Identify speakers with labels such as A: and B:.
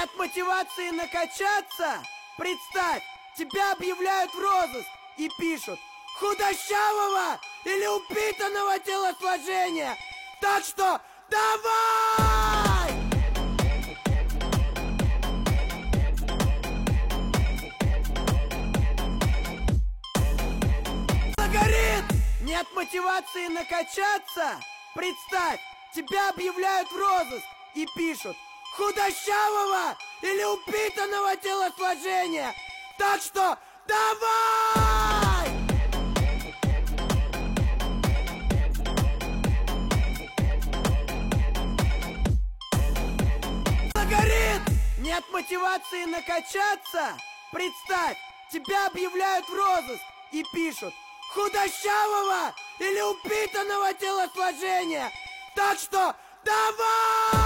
A: Нет мотивации накачаться? Представь, тебя объявляют в розыск и пишут: худощавого или упитанного телосложения. Так что давай! Горит! Нет мотивации накачаться? Представь, тебя объявляют в розыск и пишут: худощавого или упитанного телосложения. Так что давай! Горит! Нет мотивации накачаться? Представь, тебя объявляют в розыск и пишут: худощавого или упитанного телосложения. Так что давай!